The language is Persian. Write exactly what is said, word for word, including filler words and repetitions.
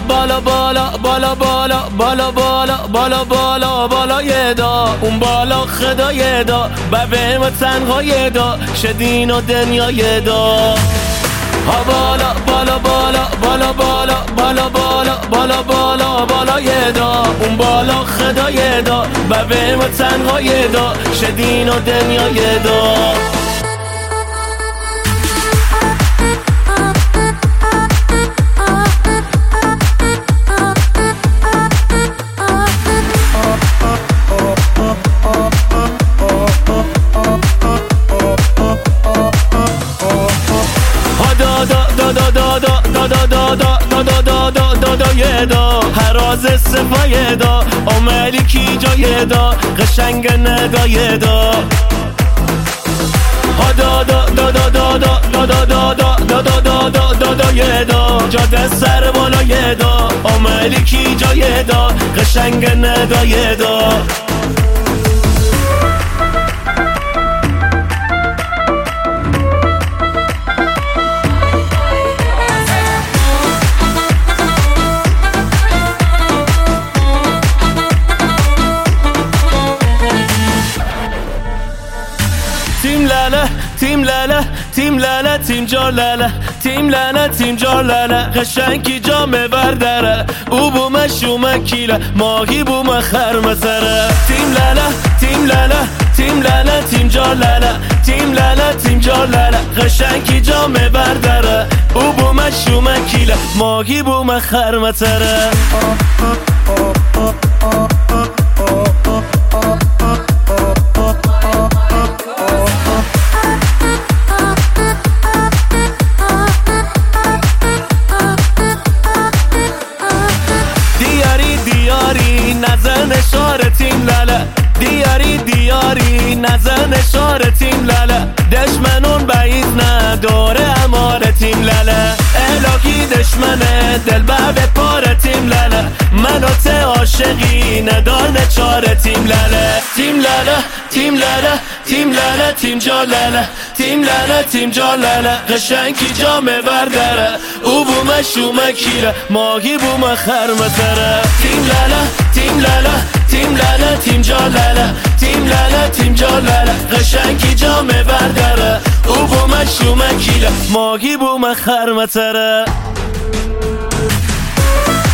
بالا بالا بالا بالا بالا بالا بالا بالا بالا یه دا اون بالا خدای دا ببه ما تنهای دا شدین و دنیای دا ها بالا بالا بالا بالا بالا بالا بالا بالا بالا بالا یه دا اون بالا خدای دا ببه ما تنهای دا شدین و دنیای دا دا هراز صفای دا عملی کی جای دا قشنگ نگای دا ها دا دا دا دا دا دا دا دا دا دا دا دا دا دا دا یه دا جاده سر بالای دا عملی کی جای دا قشنگ نگای دا تیم لاله تیم لاله تیم لاله تیم جار لاله تیم لاله تیم جار لاله قشنگی جامه برداره او بوم شوم کیله ماهی بوم خرمسره تیم لاله تیم لاله تیم لاله تیم جار لاله تیم لاله تیم جار لاله قشنگی جامه برداره او بوم شوم کیله ماهی بوم خرمسره نزن شار تیم لاله دیاری دیاری نزن شار تیم لاله دشمنون بعید نداره امار تیم لاله الهی دشمنه دل به پار تیم لاله منو ته عاشقی ندار نچار تیم لاله تیم لاله تیم لاله تیم لاله تیم جا لاله تیم لاله تیم جا لاله قشنگی جامه برداره او بوم شوم کیره ماهی بوم خرمسره تیم لاله تیم لاله تیم لاله تیم جا لاله تیم لاله تیم جا لاله قشنگی جامه برداره او بوم شوم کیره ماهی بوم خرمسره